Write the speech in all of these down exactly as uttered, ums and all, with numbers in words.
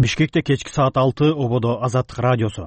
Бишкекте кечки саат алты ободо Азаттык радиосу.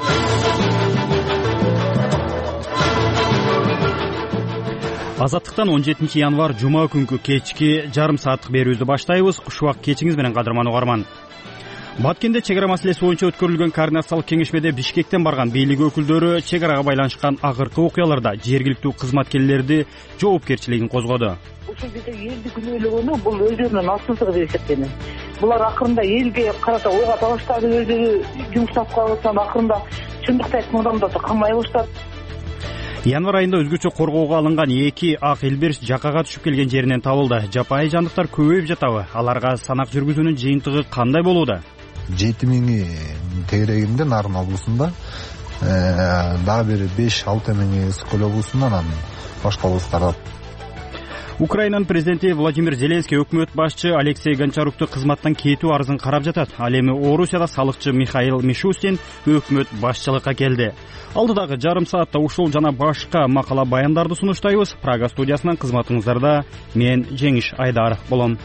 Азаттыктан он жетинчи январь жума күнкү кечки жарым сааттык берүүбүздү баштайбыз. Куш убак кечиңиз менен кадырман угарман. Баткенде чек ара маселеси боюнча өткөрүлгөн координациялык кеңешмеде Бишкектен барган бийлик өкүлдөрү чек арага байланышкан акыркы окуяларда жергиликтүү кызматкерлерди жоопкерчилигин козгоду. Ушул жерде элди күнөөлөгөнү бул өздөрүнүн алсыздыгы деп эсептейм. Булар акырында элге карата ойга талаштады, өздөрү жумуштап калышсан, акырында чындыкты айткан адамдарды камай баштады. Январь айында өзгөчө коргоого алынган эки ак элберс жакага түшүп келген жеринен табылды. Жапайы жандыктар көбөйүп жатабы? Аларга санак жүргүзүүнүн жыйынтыгы кандай болууда? жети миңи тегерегинде Нарын облусунда, дагы бир беш алты миңи Ысык көл облусунда, анан башка облустарда. Украинанын президенти Владимир Зеленский өкмөт башчы Алексей Гончарукту кызматтан кетүү арызын карап жатат. Ал эми Орусияда салыкчы Михаил Мишустин өкмөт башчылыкка келди. Алдыдагы жарым саатта ушул жана башка макала баяндарды сунуштайбыз. Прага студиясынан кызматыңыздарда мен Жеңиш Айдар болом.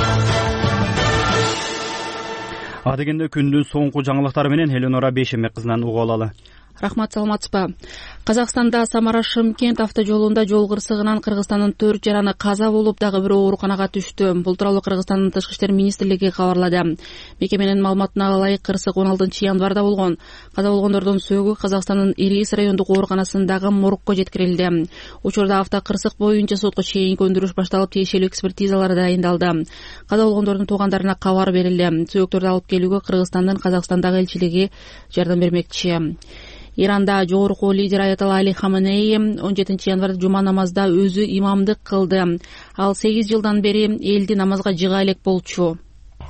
Адегенде күндүн соңку жаңылыктары менен Эленора Бейшембек кызынан угуп алалы. Рахмат, саламатсызбы? Казакстанда Самара-Шымкент автожолунда жол кырсыгынан Кыргызстандын төрт жараны каза болуп, дагы бирөө ооруканага түштү. Бул тууралуу Кыргызстандын Тышкы иштер министрлиги кабарлады. Мекеменин маалыматына ылайык, кырсык он алтынчы январда болгон. Каза болгондордун сөөгү Казакстандын Ирис райондук ооруканасындагы моргко жеткирилди. Учурда автокырсык боюнча сотко чейинки өндүрүш башталып, тиешелүү экспертизалар дайындалды. Каза болгондордун туугандарына кабар берилди. Сөөктөрдү алып келүүгө Кыргызстандын Казакстандагы элчилиги жардам бермекчи. Иранда жогорку лидер Аятолла Али Хаменеи он жетинчи январда жума намазда өзү имамдык кылды. Ал сегиз жылдан бери элди намазга жыга элек болчу.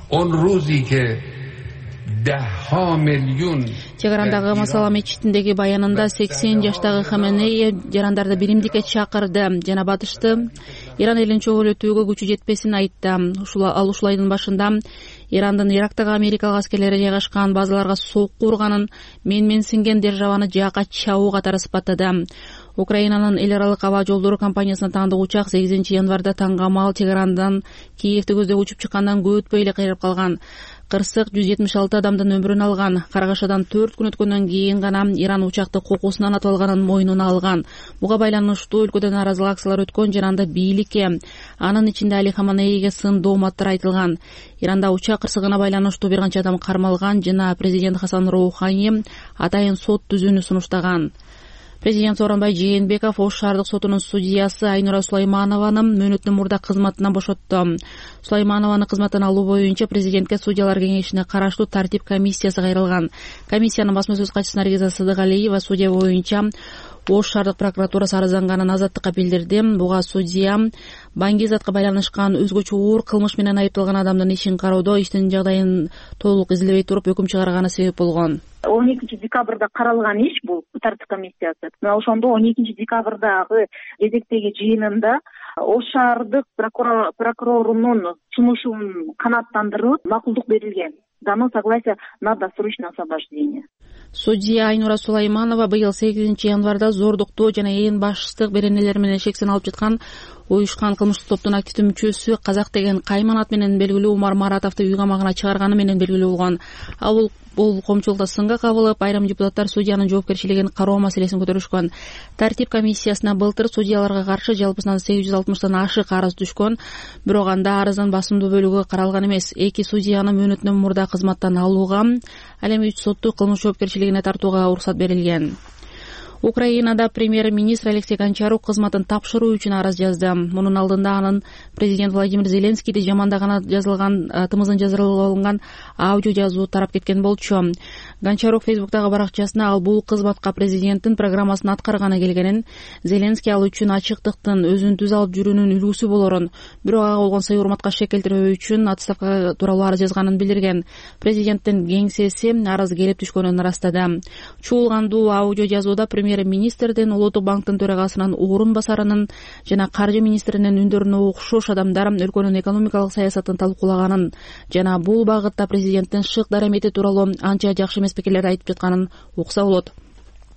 Чек арандагы Масала мечитиндеги баянында сексен жаштагы Хаменеи жарандарды биримдикке чакырды жана батышты. Иран элин чөгөлөтүүгө күчү жетпесин айтты. Ал ушул айдын башында Ирандын Ирактагы америкалык аскерлери жайгашкан базаларга сокку урганын, менменсинген державаны жака чабуу катары сыпаттады. Украинанын эл аралык аба жолдору компаниясына таандык учак сегизинчи январда таңгамал чек арандан Киевти көздөп учуп чыккандан көп өтпөй эле кыйрап калган. Кырсык жүз жетимиш алты адамдын өмүрүн алган. Каргашадан төрт күн өткөндөн кийин гана Иран учакты кокусунан атып алганын мойнуна алган. Буга байланыштуу өлкөдө нааразылык акциялар өткөн, жаранда бийликке, анын ичинде Али Хаменеиге сын дооматтар айтылган. Иранда учак кырсыгына байланыштуу бир канча адам кармалган жана президент Хасан Роухани атайын сот түзүүнү сунуштаган. Президент Сооронбай Жээнбеков Ош шаардык сотунун судьясы Айнура Сулайманованы мөөнөттөн мурда кызматынан бошотту. Сулайманованы кызматтан алуу боюнча президентке судьялар кеңешине караштуу тартип комиссиясы кайрылган. Комиссиянын басма сөз катчысы Наргиза Сыдыгалиева судья боюнча Ош шаардык прокуратурасы арызданганын азаттыкка билдирди. Буга судья баңгизатка байланышкан өзгөчө оор кылмыш менен айыпталган адамдын ишин кароодо иштин жагдайын толук изилбей туруп өкүм чыгарганы себеп болгон. он экинчи декабрда каралган иш бул тартип комиссиясы. Мына ошондо он экинчи декабрдагы кезектеги жыйынында Ош шаардык прокурорунун сунушун канааттандырылып, макулдук берилген. Дано согласие на досрочное освобождение. Судья Айнура Сулайманова быйыл сегизинчи январда зордуктоо жана ээн баштык беренелер менен шексин алып жаткан уюшкан кылмыштык топтун активдүү мүчөсү Казак деген кайман ат менен белгилүү Умар Маратовду үй камагына чыгарганы менен белгилүү болгон. Ал бул коомчулукта сынга кабылып, айрым депутаттар судьянын жоопкерчилигин кароо маселесин көтөрүшкөн. Тартип комиссиясына былтыр судьяларга каршы жалпысынан сегиз жүз алтымыштан ашык арыз түшкөн, бирок анда арыздын басымдуу бөлүгү каралган эмес. Эки судьяны мөөнөттөн мурда кызматтан алууга, ал эми үч сотту кылмыш жоопкерчилигине тартууга уруксат берилген. Украинада премьер-министр Алексей Гончарук кызматын тапшыруу үчүн арыз жазды. Мунун алдында анын президент Владимир Зеленскийди жамандаганы жазылган тымызын жазылып алынган аудио жазуу тарап кеткен болчу. Гончарук Фейсбуктагы баракчасына ал бул кызматка президенттин программасын аткарганы келгенин, Зеленский ал үчүн ачыктыктын, өзүн түз алып жүрүүнүн үлгүсү болорун, бирок ага болгон сый урматка шек келтирбөө үчүн отставка тууралуу арыз жазганын билдирген. Президенттин кеңсеси арыз келип түшкөнүн ырастады. Чуулгандуу аудио жазууда премьер-министрдин, Улуттук банктын төрагасынын орун басарынын жана каржы министринин үндөрүнө окшош адамдар өлкөнүн экономикалык саясатын талкуулаганын жана бул багытта президенттин шык дарамети тууралуу анча жакшы эмес пикирлерди айтып жатканын укса болот.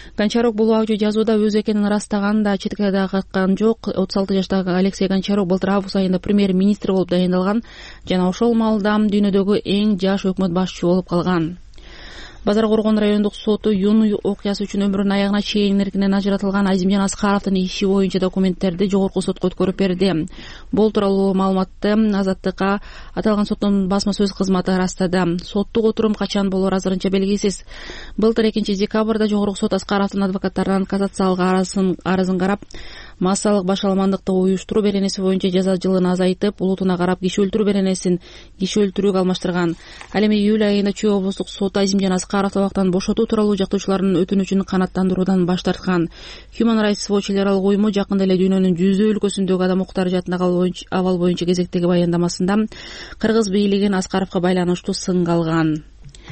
Гончарук бул аудио жазууда өз экенин ырастаган да четке да каккан жок. отуз алты жаштагы Алексей Гончарук былтыр август айында премьер-министр болуп дайындалган жана ошол маалда дүйнөдөгү эң жаш өкмөт башчысы болуп калган. Базар Коргон райондук соту Юн окуясы үчүн өмүрүнүн аягына чейин эркинен ажыратылган Азимжан Аскаровдун иши боюнча документтерди жогорку сотко өткөрүп берди. Бул тууралуу маалыматты Азаттыкка аталган соттун басма сөз кызматы ырастады. Соттук отурум качан болору азырынча белгисиз. Былтыр экинчи декабрда жогорку сот Аскаровдун адвокаттарынан кассациялык арызын карап, массалык башаламандыкты уюштуруу беренеси боюнча жаза жылын азайтып, улутуна карап киши өлтүрүү беренесин киши өлтүрүүгө алмаштырган. Ал эми июль айында Чүй облустук соту Азимжан Аскаровду абактан бошотуу тууралуу жактоочулардын өтүнүчүн канааттандыруудан баш тарткан. Human Rights Watch эл аралык уюму жакында эле дүйнөнүн жүзөө өлкөсүндөгү адам укуктары жаатындагы абал боюнча кезектеги баяндамасында Кыргыз бийлигин Аскаровго байланыштуу сынга алган.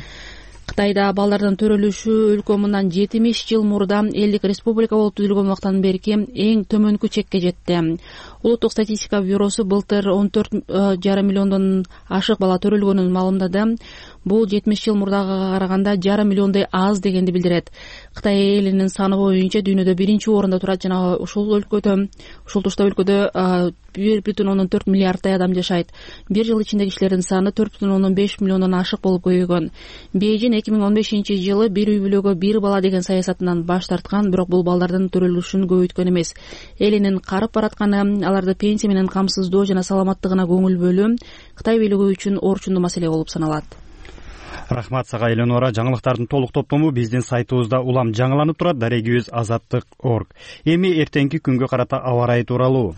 Кытайда балдардын төрөлүшү өлкө мындан жетимиш жыл мурда элдик республика болуп түзүлгөн убактан берки эң төмөнкү чекке жетти. Улуттук статистика бюросу былтыр он төрт жарым миллиондон ашык бала төрөлгөнүн маалымдады. Бул жетимиш жыл мурдагыга караганда жарым миллиондой аз дегенди билдирет. Кытай элинин саны боюнча дүйнөдө биринчи орунда турат жана ушул өлкөдө, ушул тушта өлкөдө бир бүтүн ондон төрт миллиардтай адам жашайт. Бир жыл ичинде кишилердин саны төрт бүтүн ондон беш миллиондон ашык болуп көбөйгөн. Бейжин эки миң он бешинчи жылы бир үй бүлөгө бир бала деген саясатынан баш тарткан, бирок бул балдардын төрөлүшүн көбөйткөн эмес. Элинин карып баратканы, аларды пенсия менен камсыздоо жана саламаттыгына көңүл бөлүү Кытай бийлиги үчүн орчундуу маселе болуп саналат. Рахмат сага Эленора. Жаңылыктардын толук топтому биздин сайтыбызда улам жаңыланып турат. Дарегибиз азаттык точка орг. Эми эртеңки күнгө карата аба ырайы тууралуу.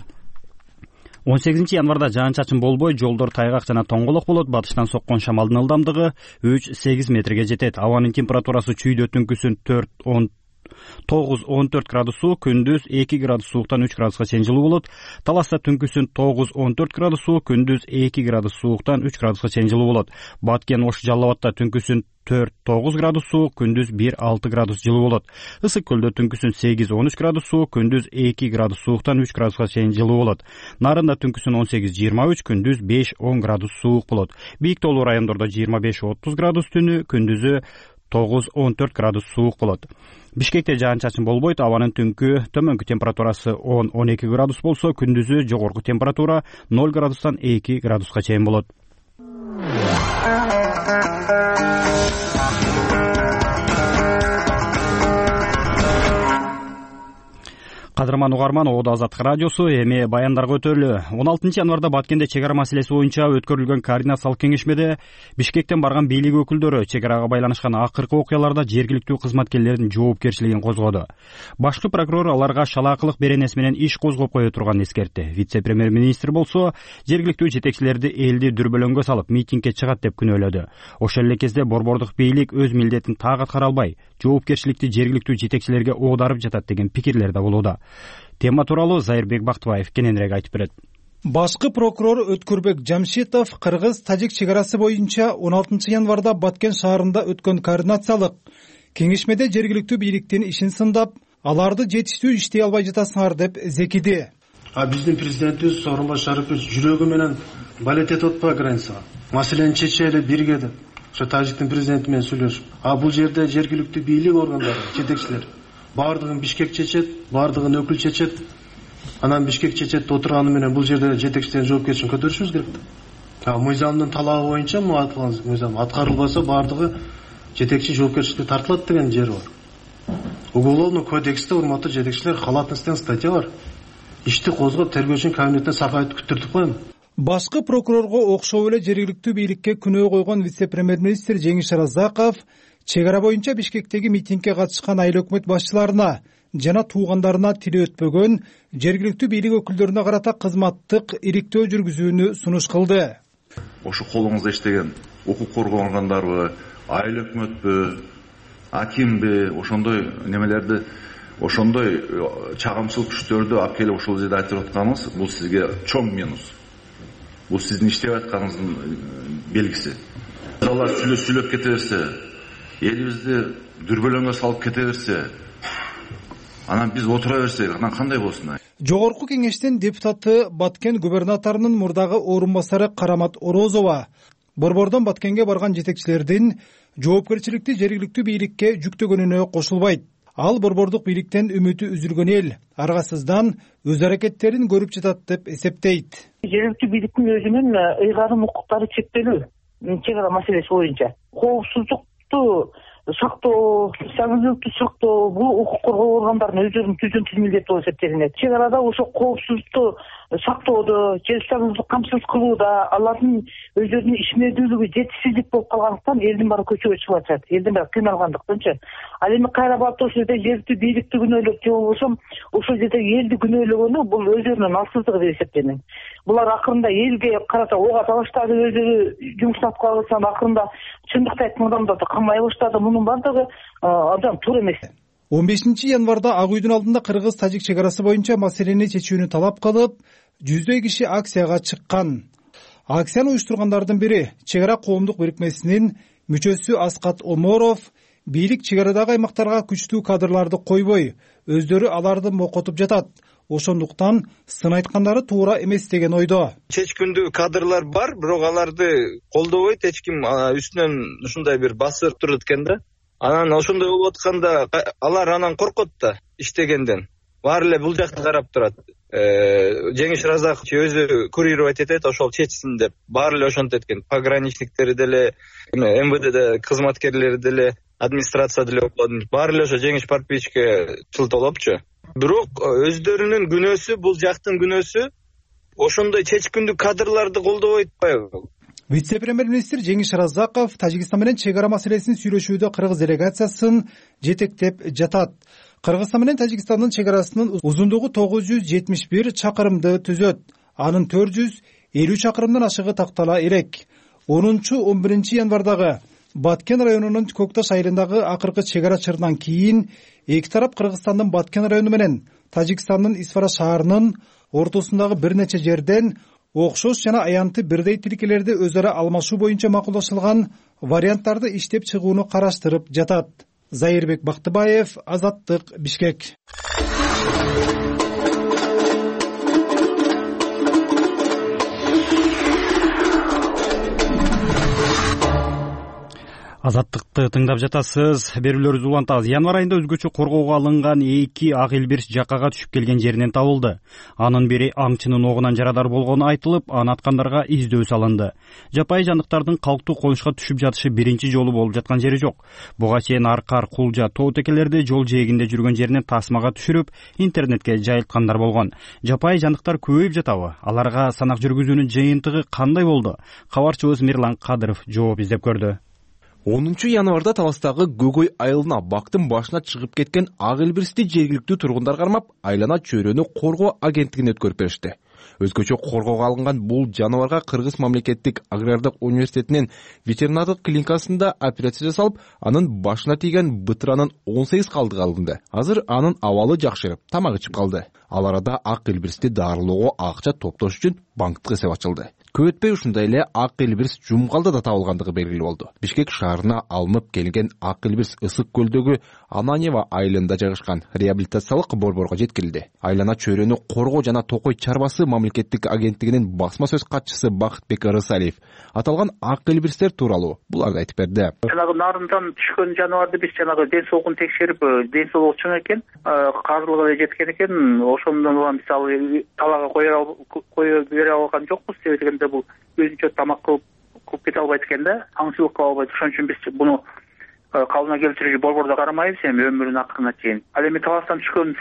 он сегизинчи январда жаан-чачын болбой, жолдор тайгак жана тоңголок болот. Батыштан соккон шамалдын ылдамдыгы үч сегиз метрге жетет. Абанын температурасы чүйдө түнкүсүн төрт он тогуз он төрт градус суук, күндүз эки градус сууктан үч градуска чейин жылуу болот. Таласта түнкүсүн тогуз он төрт градус суук, күндүз эки градус сууктан үч градуска чейин жылуу болот. Баткен Ош Жалал Абадта түнкүсүн төрт тогуз градус суук, күндүз бир алты градус жылуу болот. Ысык Көлдө түнкүсүн сегиз он үч градус суук, күндүз эки градус сууктан үч градуска чейин жылуу болот. Нарында түнкүсүн он сегиз жыйырма үч, күндүз беш он градус суук болот. Бийик тоолуу райондордо жыйырма беш отуз градус түнү, күндүзү тогуз он төрт градус суук болот. Бишкекте жаан-чачын болбойт. Абанын түнкү төмөнкү температурасы он он эки градус болсо, күндүзү жогорку температура ноль градустан эки градуска чейин болот. Кадырман угарман, Оодо Азаттык радиосу. Эми баяндарга өтөлү. он алтынчы январда Баткенде чек ара маселеси боюнча өткөрүлгөн координациялык кеңешмеде Бишкектен барган бийлик өкүлдөрү чек арага байланышкан акыркы окуяларда жергиликтүү кызматкерлердин жоопкерчилигин козгоду. Башкы прокурор аларга шалаакылык беренеси менен иш козгоп кое турганын эскертти. Вице-премьер-министр болсо жергиликтүү жетекчилерди элди дүрбөлөңгө салып митингге чыгат деп күнөөлөдү. Ошол эле кезде борбордук бийлик өз милдетин так аткара албай, жоопкерчиликти жергиликтүү жетекчилерге оодарып жатат деген пикирлер да болууда. Тема тууралуу Зайырбек Бактыбаев кененирээк айтып берет. Башкы прокурор Өткөрбек Жамшитов кыргыз-тажик чек арасы боюнча он алтынчы январда Баткен шаарында өткөн координациялык кеңешмеде жергиликтүү бийликтин ишин сындап, аларды жетиштүү иштей албай жатасыңар деп зекиди. А биздин президентибиз Сооронбай Шарипович жүрөгү менен балет этип атпайбы границага? Маселени чечели бирге деп. Ошо тажиктин президенти менен сүйлөшүп. А бул жерде жергиликтүү бийлик органдары, жетекчилер баардыгын Бишкек чечет, баардыгын өкүл чечет. Анан Бишкек чечет отурганы менен бул жерде жетекчилердин жоопкерчилигин көтөрүшүбүз керек да. Мыйзамдын талабы боюнча мына аталган мыйзам аткарылбаса баардыгы жетекчи жоопкерчиликке тартылат деген жери бар. Уголовный кодексте урматтуу жетекчилер халатность деген статья бар. Ишти козгоп тергөөчүнүн кабинетине сак айтып күттүртүп коем. Башкы прокурорго окшоо эле жергиликтүү бийликке күнөө койгон вице-премьер-министр Жеңиш Разаков чек ара боюнча Бишкектеги митингге катышкан айыл өкмөт башчыларына жана туугандарына тили өтпөгөн жергиликтүү бийлик өкүлдөрүнө карата кызматтык ириктөө жүргүзүүнү сунуш кылды. Ошо колуңузда иштеген укук коргоо органдарыбы, айыл өкмөтпү, акимби, ошондой немелерди, ошондой чагымчылык күчтөрдү алып келип ошол жерде айтып атканыңыз бул сизге чоң минус. Бул сиздин иштеп атканыңыздын белгиси. Алар сүйлөп кете берсе, элибизди дүрбөлөңгө салып кете берсе, анан биз отура берсек, анан кандай болсун? Жогорку кеңештин депутаты Баткен губернаторунун мурдагы орун басары Карамат Орозова борбордон Баткенге барган жетекчилердин жоопкерчиликти жергиликтүү бийликке жүктөгөнүнө кошулбайт. ал борбордук бийликтен үмүтү үзүлгөн эл аргасыздан өз аракеттерин көрүп жатат деп эсептейт. Жергиликтүү бийликтин өзүнүн ыйгарым укуктары чектелүү чек ара маселеси боюнча коопсуздукту сактоо, стабилдүүлүктү сактоо бул укук коргоо органдарынын өздөрүнүн түзүн милдети болуп эсептелинет. Чек арада ошо коопсуздукту сактоодо же стабилдүүлүктү камсыз кылууда алардын өздөрүнүн ишмердүүлүгү жетишсиздик болуп калгандыктан элдин баары көчөгө чыгып атышат. Элдин баары кыйналгандыктанчы. Ал эми кайра барып ошол жерде жергиликтүү бийликти күнөөлөп же болбосо ошол жерде элди күнөөлөгөнү бул өздөрүнүн алсыздыгы деп эсептейм. Булар акырында элге карата ого талаштады, өздөрү жумушун аткара алышсам акырында чындыкты айткан адамдарды камай баштады. Мунун баардыгы абдан туура эмес. он бешинчи январда Ак үйдүн алдында кыргыз-тажик чек арасы боюнча маселени чечүүнү талап кылып, жүздөй киши акцияга чыккан. Акцияны уюштургандардын бири чек ара коомдук бирикмесинин мүчөсү Аскат Оморов бийлик чек арадагы аймактарга күчтүү кадрларды койбой, өздөрү аларды мокотуп жатат. Ошондуктан сын айткандары туура эмес деген ойдо. Чечкиндүү кадрлар бар, бирок аларды колдобойт, эч ким үстүнөн ушундай бир басып турат экен да. Анан ошондой болуп атканда алар анан коркот да иштегенден. Баары эле бул жакты карап турат. Жеңиш Разаков өзү курировать этет, ошол чечсин деп. Баары эле ошентет экен. Пограничниктери деле, эм вэ дэ кызматкерлери деле, администрация деле баары эле ошо Жеңиш Парпичке чылтолопчу. Бирок өздөрүнүн күнөөсү, бул жактын күнөөсү ошондой чечкиндүү кадрларды колдобой атпайбы? Вице-премьер-министр Жеңиш Разаков Тажикстан менен чек ара маселесин сүйлөшүүдө кыргыз делегациясын жетектеп жатат. Кыргызстан менен Тажикстандын чек арасынын узундугу тогуз жүз жетимиш бир чакырымды түзөт. Анын төрт жүз элүү чакырымдан ашыгы тактала элек. онунчу он биринчи январдагы Баткен районунун Көкташ айылындагы акыркы чек ара чырынан кийин эки тарап Кыргызстандын Баткен району менен Тажикстандын Исфара шаарынын ортосундагы бир нече жерден окшош жана аянтты бирдей тилкелерди өз ара алмашуу боюнча макулдашылган варианттарды иштеп чыгууну караштырып жатат. Зайырбек Бактыбаев, Азаттык, Бишкек. Азаттыкты тыңдап жатасыз. Берүүлөрүбүз улантабыз. Январ айында өзгөчө коргоого алынган эки ак элбирс жакага түшүп келген жеринен табылды. Анын бири аңчынын огунан жарадар болгону айтылып, аны аткандарга издөө салынды. Жапайы жандыктардын калктуу конушка түшүп жатышы биринчи жолу болуп жаткан жери жок. Буга чейин Аркар, Кулжа, Тоо текелерди жол жээгинде жүргөн жеринен тасмага түшүрүп, интернетке жайылткандар болгон. Жапайы жандыктар көбөйүп жатабы? Аларга санак жүргүзүүнүн жыйынтыгы кандай болду? Кабарчыбыз Мирлан Кадыров жооп издеп көрдү. онунчу январда Таластагы Гөгөй айылына бактын башына чыгып кеткен ак элбирсти жергиликтүү тургундар кармап, айлана чөйрөнү коргоо агенттигине өткөрүп беришти. Өзгөчө коргоого алынган бул жаныбарга Кыргыз мамлекеттик агрардык университетинин ветеринардык клиникасында операция жасалып, анын башына тийген бытыранын он сегиз калдыгы алынды. Азыр анын абалы жакшырып, тамак ичип калды. Ал арада ак элбирсти дарылоого акча топтош үчүн банктык эсеп ачылды. Көп өтпөй ушундай эле ак элбирс Жумгалда да табылгандыгы белгилүү болду. Бишкек шаарына алынып келген ак элбирс Ысык көлдөгү Ананьева айылында жайгашкан реабилитациялык борборго жеткирилди. Айлана чөйрөнү коргоо жана Токой чарбасы мамлекеттик агенттигинин басма сөз катчысы Бакытбек Рысалиев аталган ак элбирстер тууралуу буларды айтып берди. Жанагы нарындан түшкөн жаныбарды биз жанагы ден соолугун текшерип, ден соолугу чың экен, каржылыгы эле жеткен экен, ошондон улам мисалы талаага кое бере алган жокпуз дегенде бул өзүнчө тамак кылып кылып кете албайт экен да, аңчылык кыла албайт. Ошон үчүн биз буну калыбына келтирүүчү борбордо карамайбыз эми өмүрүнүн акырына чейин. Ал эми таластан түшкөн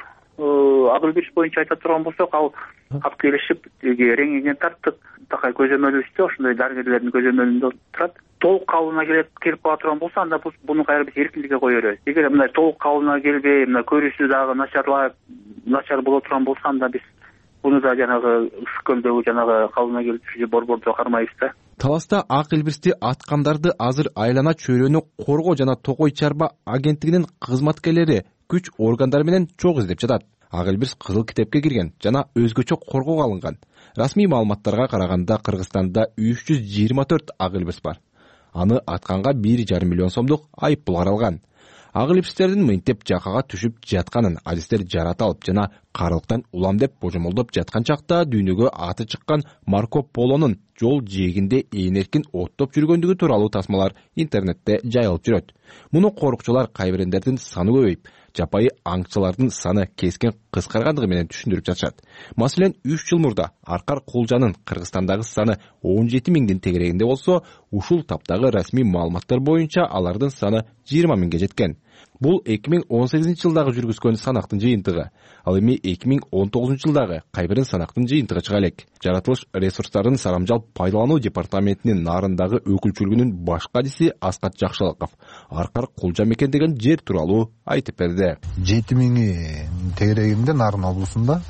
ак элбирс боюнча айта турган болсок, ал алып келишип рентгенге тарттык, такай көзөмөлүбүздө ошондой дарыгерлердин көзөмөлүндө турат. Толук калыбына келип кала турган болсо, анда буну кайра биз эркиндикке кое беребиз. Эгер мындай толук калыбына келбей, мына көрүүсү дагы начарлап, начар боло турган болсо, анда биз буну да жанагы Ысык көлдөгү жанагы калыбына келтирүүчү борбордо кармайбыз да. Таласта ак элбирсти аткандарды азыр айлана чөйрөнү коргоо жана Токой чарба агенттигинин кызматкерлери күч органдары менен чогуу издеп жатат. Ак элбирс кызыл китепке кирген жана өзгөчө коргоого алынган. Расмий маалыматтарга караганда Кыргызстанда үч жүз жыйырма төрт ак элбирс бар. Аны атканга бир жарым миллион сомдук айып пул каралган. Ак элбирстердин мынтип жакага түшүп жатканын адистер жарата алып жана каарылыктан улам деп божомолдоп жаткан чакта дүйнөгө аты чыккан Марко Полонун жол жээгинде ээн эркин оттоп жүргөндүгү тууралуу тасмалар интернетте жайылып жүрөт. Муну корукчулар кайбирендердин саны көбөйүп, жапайы аңчылардын саны кескен кыскаргандыгы менен түшүндүрүп жатышат. Маселен, үч жыл мурда Аркар Кулжанын Кыргызстандагы саны он жети миңдин тегерегинде болсо, ушул таптагы расмий маалыматтар боюнча алардын саны жыйырма миңге жеткен. Бул эки миң он сегизинчи жылдагы жүргүзгөн санактын жыйынтыгы. Ал эми эки миң он тогузунчу жылдагы кайбирин санактын жыйынтыгы чыга элек. Жаратылыш ресурстарын сарамжал пайдалануу департаментинин нарындагы өкүлчүлүгүнүн баш кадиси Аскат Жакшылыков Аркар Кулжа мекендеген жер тууралуу айтып берди. жети миңи тегерегинде Нарын облусунда,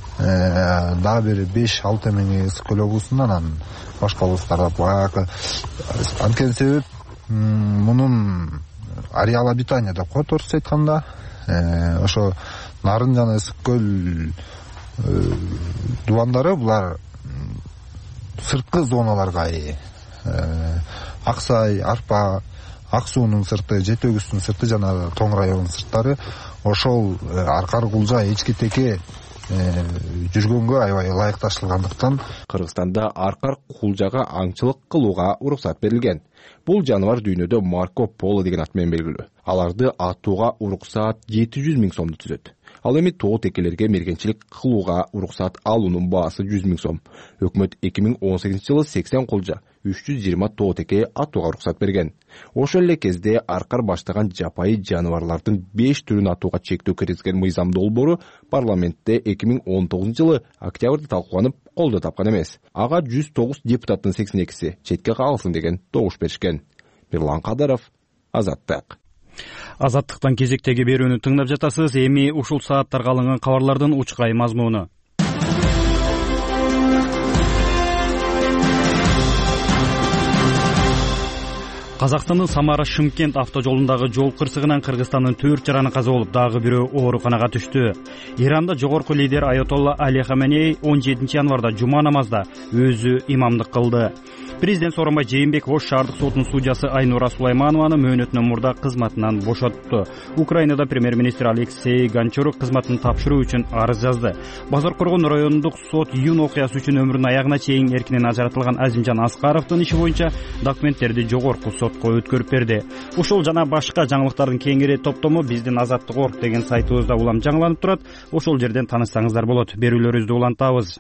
дагы бир беш алты миңи Ысык көл облусунда, анан башка облустарда баягы. Анткени себеп мунун ареал обитания деп коет орусча айтканда. Ошо Нарын жана Ысык көл дубандары булар сырткы зоналарга ээ. Аксай, Арпа, Ак суунун сырты, Жети өгүздүн сырты жана Тоң районунун сырттары ошол Аркар Кулжа эчки теке жүргөнгө аябай ылайыкташылгандыктан Кыргызстанда Аркар Кулжага аңчылык кылууга уруксат берилген. Бул жаныбар дүйнөдө Марко Поло деген ат менен белгилүү. Аларды атууга уруксаат жети жүз миң сомду түзөт. Ал эми тоо текелерге мергенчилик кылууга уруксаат алуунун баасы жүз миң сом. Өкмөт эки миң он сегизинчи жылы сексен кулжа, үч жүз жыйырма тоо теке атууга уруксат берген. Ошол эле кезде Аркар баштаган жапайы жаныбарлардын беш түрүн атууга чектөө киргизген мыйзам долбоору парламентте эки миң он тогузунчу жылы октябрда талкууланып, колдоо тапкан эмес. Ага жүз тогуз депутаттын сексен экиси четке кагылсын деген добуш беришкен. Мирлан Кадаров, Азаттык. Азаттыктан кезектеги берүүнү тыңдап жатасыз. Эми ушул сааттарга алынган кабарлардын учкай мазмуну. Казакстандын Самара Шымкент автожолундагы жол кырсыгынан Кыргызстандын төрт жараны каза болуп, дагы бирөө ооруканага түштү. Иранда жогорку лидер Аятолла Али Хаменей он жетинчи январда жума намазда өзү имамдык кылды. Президент Сооронбай Жээнбеков Ош шаардык сотунун судьясы Айнура Сулайманованы мөөнөтүнөн мурда кызматынан бошотту. Украинада премьер-министр Алексей Гончарук кызматын тапшыруу үчүн арыз жазды. Базар Коргон райондук сот июнь окуясы үчүн өмүрүнүн аягына чейин эркинен ажыратылган Азимжан Аскаровдун иши боюнча документтерди жогорку сотко өткөрүп берди. Ушул жана башка жаңылыктардын кеңири топтому биздин Азаттык орг деген сайтыбызда улам жаңыланып турат. Ошол жерден таанышсаңыздар болот. Берүүлөрүбүздү улантабыз.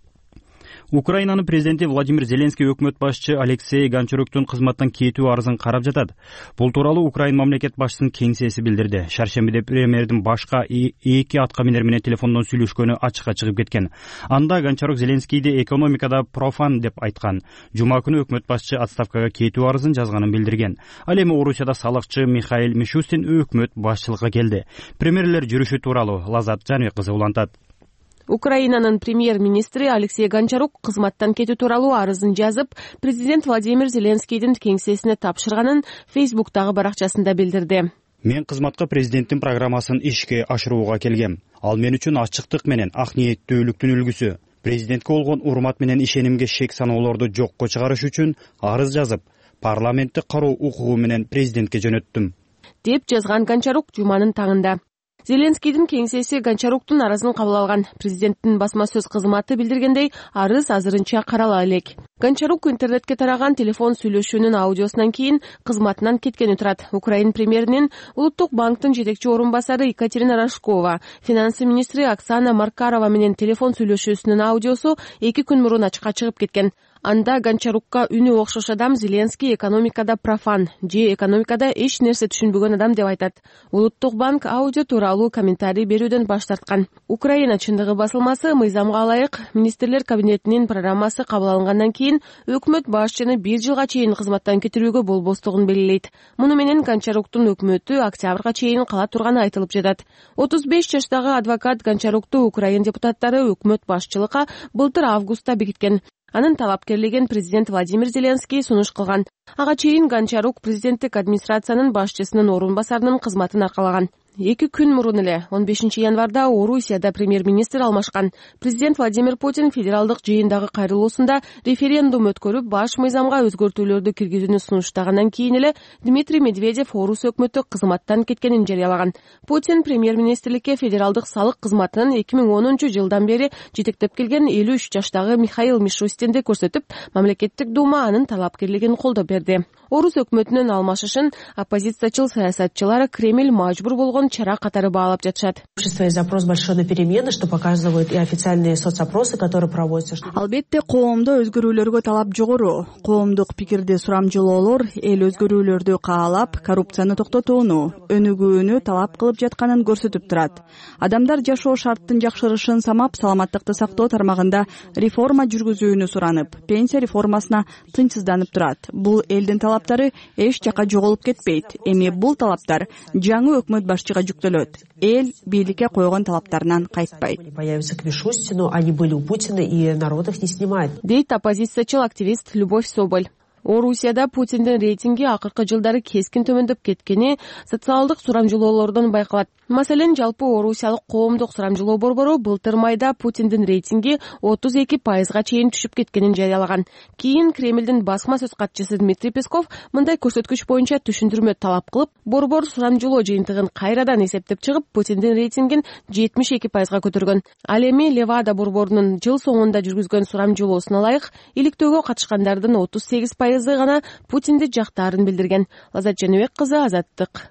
Украинанын президенти Владимир Зеленский өкмөт башчы Алексей Гончаруктун кызматтан кетүү арызын карап жатат. Бул тууралуу Украин мамлекет башчысынын кеңсеси билдирди. Шаршембиде премьердин башка эки атка минер менен телефондон сүйлөшкөнү ачыкка чыгып кеткен. Анда Гончарук Зеленскийди экономикада профан деп айткан. Жума күнү өкмөт башчы отставкага кетүү арызын жазганын билдирген. Ал эми Орусияда салыкчы Михаил Мишустин өкмөт башчылыкка келди. Премьерлер жүрүшү тууралуу Лазат Жаныбек кызы улантат. Украинанын премьер-министри Алексей Гончарук кызматтан кетүү тууралуу арызын жазып, президент Владимир Зеленскийдин кеңсесине тапшырганын Фейсбуктагы баракчасында билдирди. Мен кызматка президенттин программасын ишке ашырууга келгем. Ал мен үчүн ачыктык менен ак ниеттүүлүктүн үлгүсү. Президентке болгон урмат менен ишенимге шек саноолорду жокко чыгарыш үчүн арыз жазып, парламентти кароо укугу менен президентке жөнөттүм, деп жазган Гончарук жуманын таңында. Зеленскийдин кеңсеси Гончаруктун арызын кабыл алган. Президенттин басма сөз кызматы билдиргендей, арыз азырынча карала элек. Гончарук интернетке тараган телефон сүйлөшүүнүн аудиосунан кийин кызматынан кеткени турат. Украин премьеринин Улуттук банктын жетекчи орун басары Екатерина Рожкова, финансы министри Оксана Маркарова менен телефон сүйлөшүүсүнүн аудиосу эки күн мурун ачыкка чыгып кеткен. Анда Гончарукка үнү окшош адам Зеленский экономикада профан, же экономикада эч нерсе түшүнбөгөн адам деп айтат. Улуттук банк аудио тууралуу комментарий берүүдөн баш тарткан. Украина чындыгы басылмасы мыйзамга ылайык министрлер кабинетинин программасы кабыл алынгандан кийин өкмөт башчыны бир жылга чейин кызматтан кетирүүгө болбостугун белгилейт. Муну менен Гончаруктун өкмөтү октябрга чейин кала турганы айтылып жатат. отуз беш жаштагы адвокат Гончарукту Украин депутаттары өкмөт башчылыкка былтыр августта бекиткен. Анын талапкерлигин президент Владимир Зеленский сунуш кылган. Ага чейин Гончарук президенттик администрациянын башчысынын орун басарынын кызматын аркалаган. эки күн мурун эле он бешинчи январда Орусияда премьер-министр алмашкан. Президент Владимир Путин федералдык жыйындагы кайрылуусунда референдум өткөрүп, баш мыйзамга өзгөртүүлөрдү киргизүүнү сунуштагандан кийин эле Дмитрий Медведев Орус өкмөтү кызматтан кеткенин жарыялаган. Путин премьер-министрликке федералдык салык кызматынын эки миң онунчу жылдан бери жетектеп келген элүү үч жаштагы Михаил Мишустинди көрсөтүп, мамлекеттик дума анын талапкерлигин колдоп берди. Орус өкмөтүнүн алмашышын оппозициячыл саясатчылар Кремль мажбур болгон чара катары баалап жатышат. Запрос большой на перемены, что показывают и официальные соцопросы, которые проводятся. Албетте коомдо өзгөрүүлөргө талап жогору. Коомдук пикирди сурамжылоолор эл өзгөрүүлөрдү каалап, коррупцияны токтотууну, өнүгүүнү талап кылып жатканын көрсөтүп турат. Адамдар жашоо шарттын жакшырышын самап, саламаттыкты сактоо тармагында реформа жүргүзүүнү суранып, пенсия реформасына тынчсызданып турат. Бул элдин талаптары эч жака жоголуп кетпейт. Эми бул талаптар жаңы өкмөт башчыга жүктөлөт. Эл бийликке койгон талаптарынан кайтпайт. Появятся к Мишустину, они были у Путина, и народ их не снимает. Дейт оппозициячыл активист Любовь Соболь. Орусияда Путиндин рейтинги акыркы жылдары кескин төмөндөп кеткени социалдык сурамжылоолордон байкалат. Маселен, жалпы Орусиялык коомдук сурамжылоо борбору былтыр майда Путиндин рейтинги отуз эки пайызга чейин түшүп кеткенин жарыялаган. Кийин Кремлдин басма сөз катчысы Дмитрий Песков мындай көрсөткүч боюнча түшүндүрмө талап кылып, борбор сурамжылоо жыйынтыгын кайрадан эсептеп чыгып, Путиндин рейтингин жетимиш эки пайызга көтөргөн. Ал эми Левада борборунун жыл соңунда жүргүзгөн сурамжылоосуна ылайык иликтөөгө катышкандардын отуз сегиз пайызы гана Путинди жактаарын билдирген. Лазат Жаныбек кызы, Азаттык.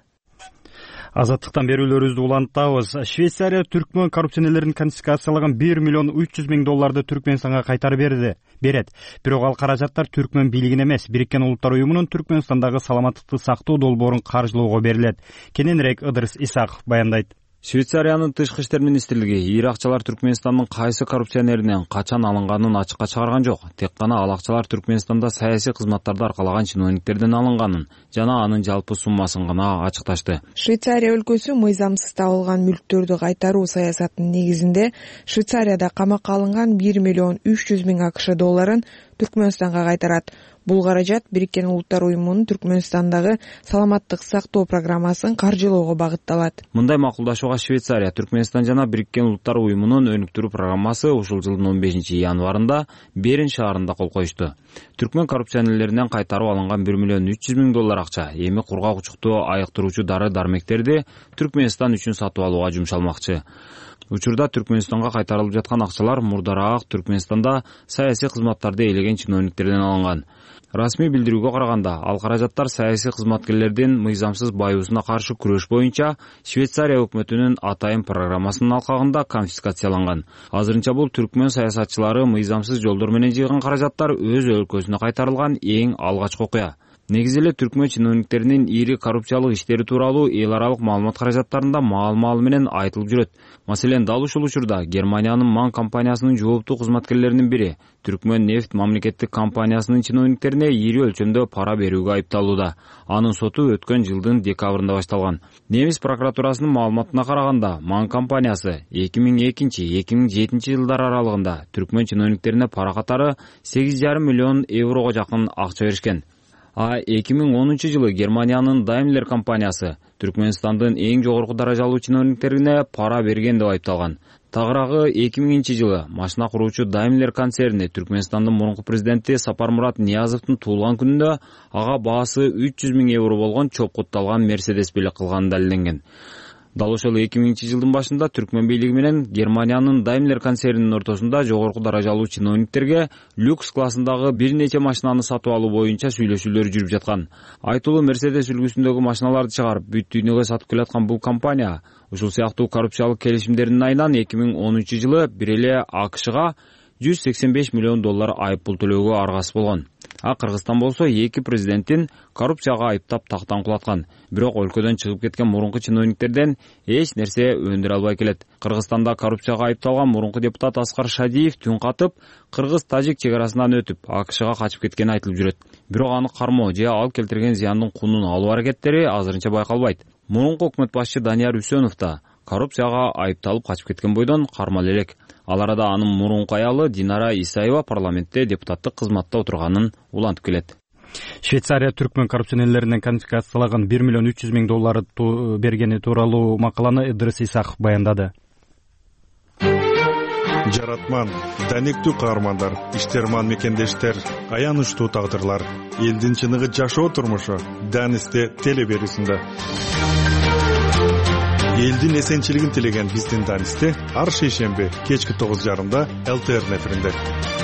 Азаттыктан берүүлөрүбүздү улантабыз. Швейцария түркмөн коррупционерлерин конфискациялаган бир миллион үч жүз миң долларды Түркмөнстанга кайтарып берди. Берет. Бирок ал каражаттар түркмөн бийлигине эмес, Бириккен Улуттар уюмунун Түркмөнстандагы саламаттыкты сактоо долбоорун каржылоого берилет. Кененирээк Ыдырыс Исаков баяндайт. Швейцариянын тышкы иштер министрлиги ийри акчалар Түркмөнстандын кайсы коррупционеринен качан алынганын ачыкка чыгарган жок. Тек гана ал акчалар Түркмөнстанда саясий кызматтарды аркалаган чиновниктерден алынганын жана анын жалпы суммасын гана ачыкташты. Швейцария өлкөсү мыйзамсыз табылган мүлктөрдү кайтаруу саясатынын негизинде Швейцарияда камакка алынган бир миллион үч жүз миң АКШ долларын Түркмөнстанга кайтарат. Бул каражат Бириккен Улуттар уюмунун Түркмөнстандагы саламаттык сактоо программасын каржылоого багытталат. Мындай макулдашууга Швейцария, Түркмөнстан жана Бириккен Улуттар уюмунун өнүктүрүү программасы ушул жылдын он бешинчи январында Берин шаарында кол коюшту. Түркмөн коррупционерлеринен кайтарып алынган бир миллион үч жүз миң доллар акча эми кургак учуктуу айыктыруучу дары-дармектерди Түркмөнстан үчүн сатып алууга жумшалмакчы. Учурда Түркмөнстанга кайтарылып жаткан акчалар мурдараак Түркмөнстанда саясий кызматтарды ээлеген чиновниктерден алынган. Расмий билдирүүгө караганда, ал каражаттар саясий кызматкерлердин мыйзамсыз байуусуна каршы күрөш боюнча Швейцария өкмөтүнүн атайын программасынын алкагында конфискацияланган. Азырынча бул түркмөн саясатчылары мыйзамсыз жолдор менен жыйган каражаттар өз өлкөсүнө кайтарылган эң алгачкы окуя. Негизи эле түркмөн чиновниктеринин ири коррупциялык иштери тууралуу эл аралык маалымат каражаттарында маал-маал менен айтылып жүрөт. Маселен, дал ушул учурда Германиянын Ман компаниясынын жооптуу кызматкерлеринин бири Түркмөн нефть мамлекеттик компаниясынын чиновниктерине ири өлчөмдө пара берүүгө айыпталууда. Анын соту өткөн жылдын декабрында башталган. Немис прокуратурасынын маалыматына караганда, Ман компаниясы эки миң экинчи — эки миң жетинчи жылдар аралыгында түркмөн чиновниктерине пара катары сегиз жарым миллион еврого жакын акча беришкен. А эки миң онунчу жылы Германиянын Daimler компаниясы Түркмөнстандын эң жогорку даражалуу чиновниктерине пара берген деп айыпталган. Тагыраагы эки миңинчи жылы машина куруучу Daimler концерни Түркмөнстандын мурунку президенти Сапармурат Ниязовдун туулган күнүндө ага баасы үч жүз миң евро болгон чопкутталган Мерседес белек кылганы далилденген. Дал ошол эки миңинчи жылдын башында түркмөн бийлиги менен Германиянын Daimler концернинин ортосунда жогорку даражалуу чиновниктерге люкс классындагы бир нече машинаны сатып алуу боюнча сүйлөшүүлөр жүрүп жаткан. Айтылуу Мерседес үлгүсүндөгү машиналарды чыгарып, бүт дүйнөгө сатып келаткан бул компания ушул сыяктуу коррупциялык келишимдердин айынан эки миң онунчу жылы бир эле АКШга жүз сексен беш миллион доллар айыппул төлөөгө аргасыз болгон. А Кыргызстан болсо эки президенттин коррупцияга айыптап тактан кулаткан. Бирок өлкөдөн чыгып кеткен мурунку чиновниктерден эч нерсе өндүрө албай келет. Кыргызстанда коррупцияга айыпталган мурунку депутат Аскар Шадиев түн катып, кыргыз-тажик чек арасынан өтүп, АКШга качып кеткени айтылып жүрөт. Бирок аны кармоо же ал келтирген зыяндын кунун алуу аракеттери азырынча байкалбайт. Мурунку өкмөт башчы Данияр Үсөнов да коррупцияга айыпталып качып кеткен бойдон кармал элек. Ал арада анын мурунку аялы Динара Исаева парламентте депутаттык кызматта отурганын улантып келет. Швейцария түркмөн коррупционерлеринен конфискациялаган бир миллион үч жүз миң доллар бергени тууралуу макаланы Ыдырыс Исаков баяндады. Жаратман, данектүү каармандар, иштерман мекендештер, аянычтуу тагдырлар, элдин чыныгы жашоо турмушу Данисте теле берүүсүндө. Элдин эсенчилигин тилеген биздин Данисте ар шейшемби кечки тогуз жарымда эл тэ эр эфиринде.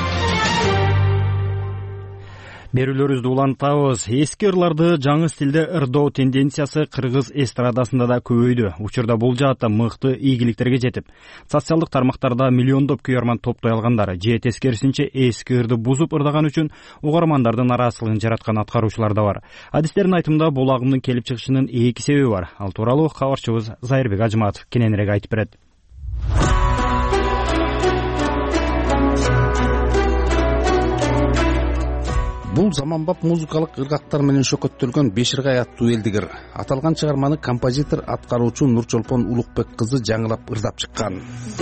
Берүүлөрүбүздү улантабыз. Эски ырларды жаңы стилде ырдоо тенденциясы кыргыз эстрадасында да көбөйдү. Учурда бул жаатта мыкты ийгиликтерге жетип, социалдык тармактарда миллиондоп күйөрман топтой алгандар же тескерисинче эски ырды бузуп ырдаган үчүн угармандардын нараазычылыгын жараткан аткаруучулар да бар. Адистердин айтымында бул агымдын келип чыгышынын эки себеби бар. Ал тууралуу кабарчыбыз Зайырбек Ажматов кененирээк айтып берет. Бул заманбап музыкалык ыргактар менен шөкөттөлгөн Беширгай аттуу элдик ыр. Аталган чыгарманы композитор, аткаруучу Нурчолпон Улукбек кызы жаңылап ырдап чыккан.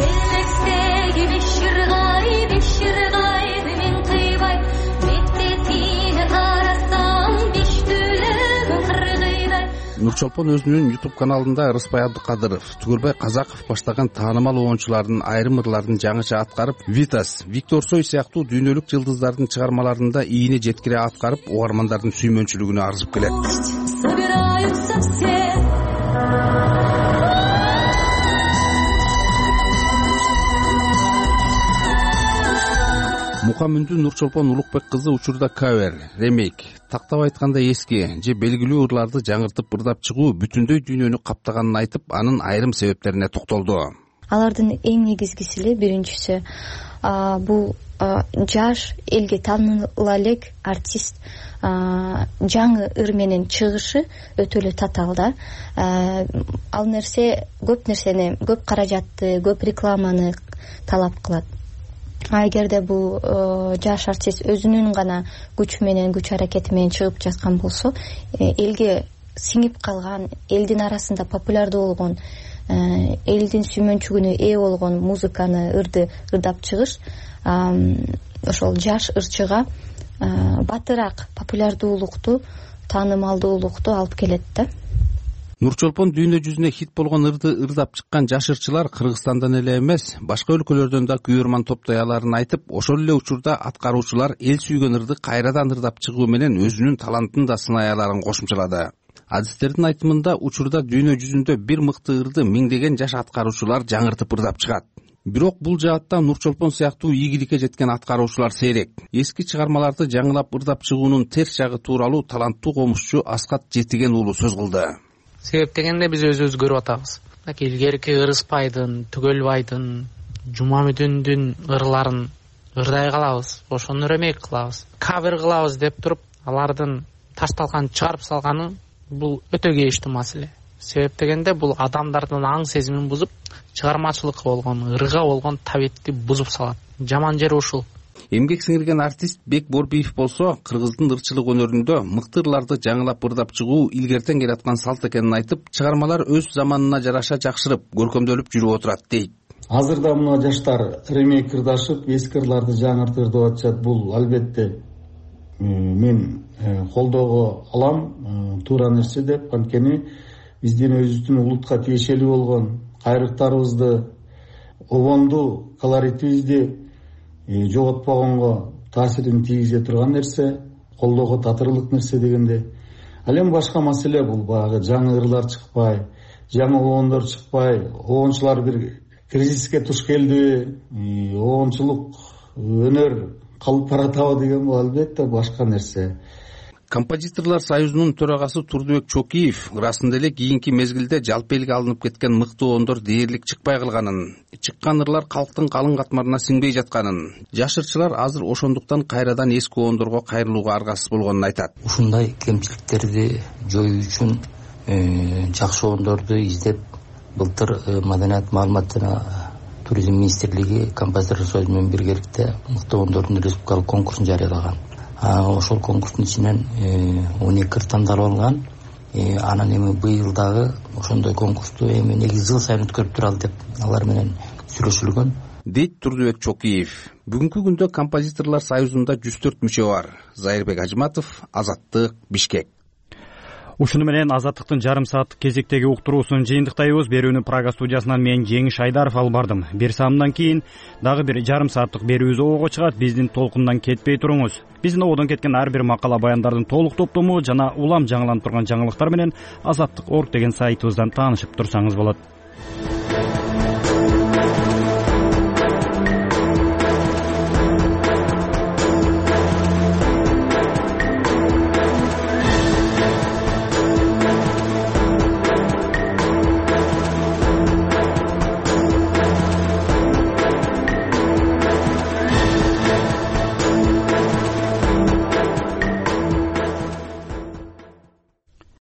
Нурчолпон өзүнүн YouTube каналында Рыспай Абдыкадыров, Түгөрбай Казаков баштаган таанымал оончулардын айрым ырларын жаңыча аткарып, Витас, Виктор Сой сыяктуу дүйнөлүк жылдыздардын чыгармаларында ийине жеткире аткарып, угармандардын сүймөнчүлүгүнө арзып келет. Мукамүндү Нурчолпон Улукбек кызы учурда кавер, ремейк, тактап айтканда эски же белгилүү ырларды жаңыртып ырдап чыгуу бүтүндөй дүйнөнү каптаганын айтып, анын айрым себептерине токтолду. Алардын эң негизгиси эле биринчиси бул жаш, элге таанымал элек артист жаңы ыр менен чыгышы өтө эле татаал да. Ал нерсе көп нерсени, көп каражатты, көп рекламаны талап кылат. А эгерде бул жаш артист өзүнүн гана күчү менен, күч аракети менен чыгып жазган болсо, элге сиңип калган, элдин арасында популярдуу болгон, элдин сүймөнчүгүнө ээ болгон музыканы, ырды ырдап чыгыш ошол жаш ырчыга батыраак популярдуулукту, таанымалдуулукту алып келет да. Нурчолпон дүйнө жүзүнө хит болгон ырды ырдап чыккан жаш ырчылар Кыргызстандан эле эмес, башка өлкөлөрдөн да күйөрман топтой аларын айтып, ошол эле учурда аткаруучулар эл сүйгөн ырды кайрадан ырдап чыгуу менен өзүнүн талантын да сынай аларын кошумчалады. Адистердин айтымында учурда дүйнө жүзүндө бир мыкты ырды миңдеген жаш аткаруучулар жаңыртып ырдап чыгат. Бирок бул жаатта Нурчолпон сыяктуу ийгиликке жеткен аткаруучулар сейрек. Эски чыгармаларды жаңылап ырдап чыгуунун терс жагы тууралуу таланттуу комузчу Аскат Жетиген уулу сөз кылды. Себеп дегенде биз өзүбүз көрүп атабыз. Илгерки Ырыспайдын, Түгөлбайдын, Жумамүдүндүн ырларын ырдай калабыз, ошону ремейк кылабыз, кавер кылабыз деп туруп, алардын ташталган чыгарып салганы бул өтө кейиштүү маселе. Себеп дегенде бул адамдардын аң сезимин бузуп, чыгармачылыкка болгон, ырга болгон табитти бузуп салат. Жаман жери ушул. Эмгек сиңирген артист Бек Борбиев болсо, кыргыздын ырчылык өнөрүндө мыкты ырларды жаңылап ырдап чыгуу илгертен келаткан салт экенин айтып, чыгармалар өз заманына жараша жакшырып, көркөмдөлүп жүрүп отурат дейт. Азырда мына жаштар ремейк ырдашып, эски ырларды жаңыртып ырдап атышат. Бул албетте мен колдоого алам, туура нерсе деп, анткени биздин өзүбүздүн улутка тиешелүү болгон кайрыктарыбызды, обондуу колоритибизди жоготпогонго таасирин тийгизе турган нерсе, колдоого татырлык нерсе дегенде. Ал эми башка маселе бул баягы жаңы ырлар чыкпай, жаңы обондор чыкпай, обончулар бир кризиске туш келди, обончулук өнөр калып баратабы деген бул албетте башка нерсе. Композиторлор союзунун төрагасы Турдубек Чокиев ырасында эле кийинки мезгилде жалпы элге алынып кеткен мыкты оондор дээрлик чыкпай калганын, чыккан ырлар калктын калың катмарына сиңбей жатканын, жаш ырчылар азыр ошондуктан кайрадан эски оондорго кайрылууга аргасыз болгонун айтат. Ушундай кемчиликтерди жоюу үчүн жакшы оондорду издеп, былтыр Маданият маалымат жана туризм министрлиги композиторлор союзу менен биргеликте мыкты оондордун республикалык конкурсун жарыялаган. Ошол конкурстун ичинен он эки ыр тандалып алынган. Анан эми быйыл дагы ошондой конкурсту эми негизи жыл сайын өткөрүп туралы деп алар менен сүйлөшүлгөн. Дейт Турдубек Чокиев. бүгүнкү күндө композиторлор союзунда жүз төрт мүчө бар. Зайырбек Ажматов, Азаттык, Бишкек. Ушуну менен Азаттыктын жарым сааттык кезектеги уктуруусун жыйынтыктайбыз. Берүүнү Прага студиясынан мен Жеңиш Айдаров алып бардым. Бир саамдан кийин дагы бир жарым сааттык берүүбүз ого чыгат. Биздин толкундан кетпей туруңуз. Биздин одон кеткен ар бир макала баяндардын толук топтому жана улам жаңыланып турган жаңылыктар менен азаттык точка орг деген сайтыбыздан таанышып турсаңыз болот.